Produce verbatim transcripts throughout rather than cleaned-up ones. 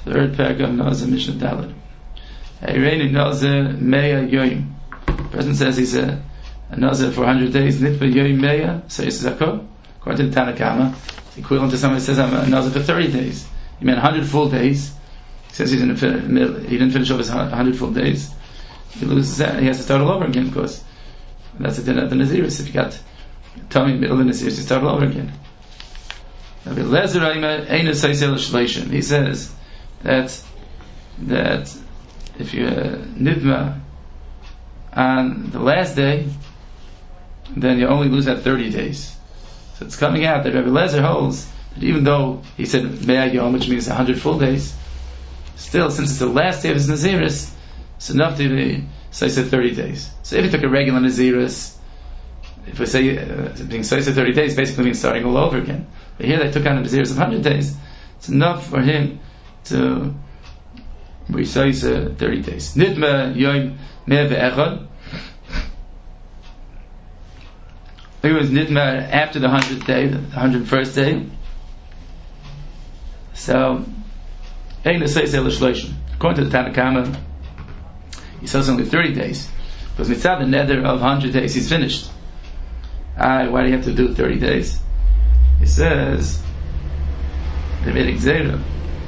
Third paragraph, Nazir Mishnah Daled. Eireinu Nazir Meya Yoim. Person says he's a, a Nazir for one hundred days. Nitba Yoim Meya. So he says, according to the Tanakama, it's equivalent to somebody who says, I'm a Nazir for thirty days. He meant one hundred full days. He says he didn't, fin- he didn't finish off his one hundred full days. He loses that. He has to start all over again, because that's the din of the Naziris. If you got tummy middle of the Naziris, you start all over again. He says that that if you uh, nidma on the last day, then you only lose that thirty days. So it's coming out that Rabbi Lezer holds that even though he said Mea Yom, which means one hundred full days, still, since it's the last day of his Naziris, it's enough to be, so I said thirty days. So if you took a regular Naziris, if we say uh, being so thirty days, basically means starting all over again. But here they took on a Naziris of one hundred days. It's enough for him to recite uh, thirty days. Nidma Yom Mea Ve'echad. It was Nidma after the hundredth day, the hundred first day. So, according to the Tanakhama, he says only thirty days. Because mitzvah the nether of one hundred days, he's finished. Ah, why do you have to do thirty days? He says, they made Xera.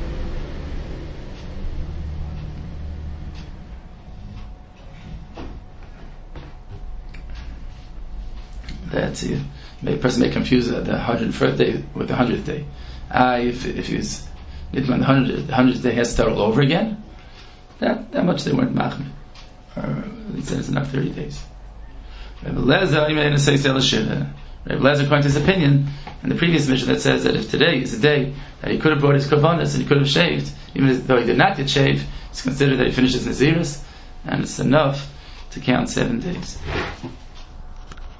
That's it. A person may confuse the one hundred first day with the hundredth day. Ah, if if he's on the hundredth hundredth day, he has to start all over again. That that much they weren't machmir. Or he said it's enough thirty days. Rabbi Lezer, Rabbi Lezer, according to his opinion, in the previous mission that says that if today is a day that he could have brought his kavanas and he could have shaved, even though he did not get shaved, it's considered that he finished his naziris, and it's enough to count seven days.